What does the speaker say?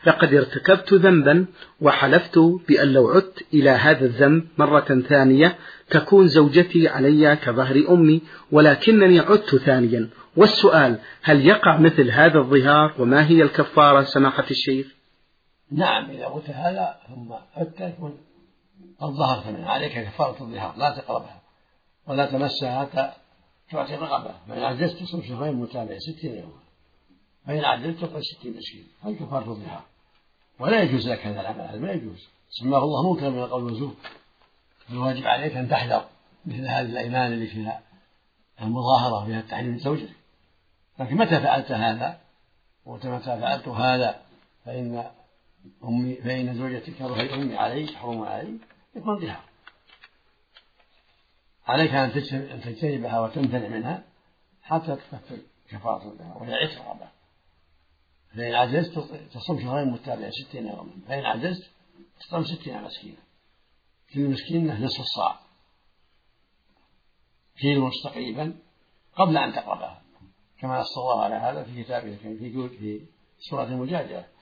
لقد ارتكبت ذنبا وحلفت بأن لو عدت إلى هذا الذنب مرة ثانية تكون زوجتي علي كظهر أمي، ولكنني عدت ثانيا، والسؤال هل يقع مثل هذا الظهار وما هي الكفارة سماحة الشيخ؟ نعم، إذا قلت هذا ثم عدت يكون قد ظهرت منها، عليك كفارة الظهار، لا تقربها ولا تمسها حتى تعطي رقبة، فإن عجزت تصوم شهرين متابعين 60 يوما، فإن عجزت تطعم 60 مسكين، هذه كفارة الظهار. ولا يجوز لك هذا العمل، هذا ما يجوز، سماه الله منكرا من القول والزور. الواجب عليك أن تحذر مثل هذه الأيمان اللي فيها المظاهرة فيها التحريم من زوجك. لكن متى فعلت هذا ومتى فعلت هذا فإن زوجتك كظهر أمي علي حرم علي، يكون ظهار. عليك أن تجتنبها وتمتنع منها حتى تكفر كفارة الظهار وهي عتق رقبة. فإن عجزت تصوم شهرين متابعين 60 يوما، فإن عجزت تطعم 60 مسكينا، كل مسكينة نصف الصاع، كيلو تقريبا، قبل أن تقربها، كما نص الله على هذا في كتابه في سورة المجادلة: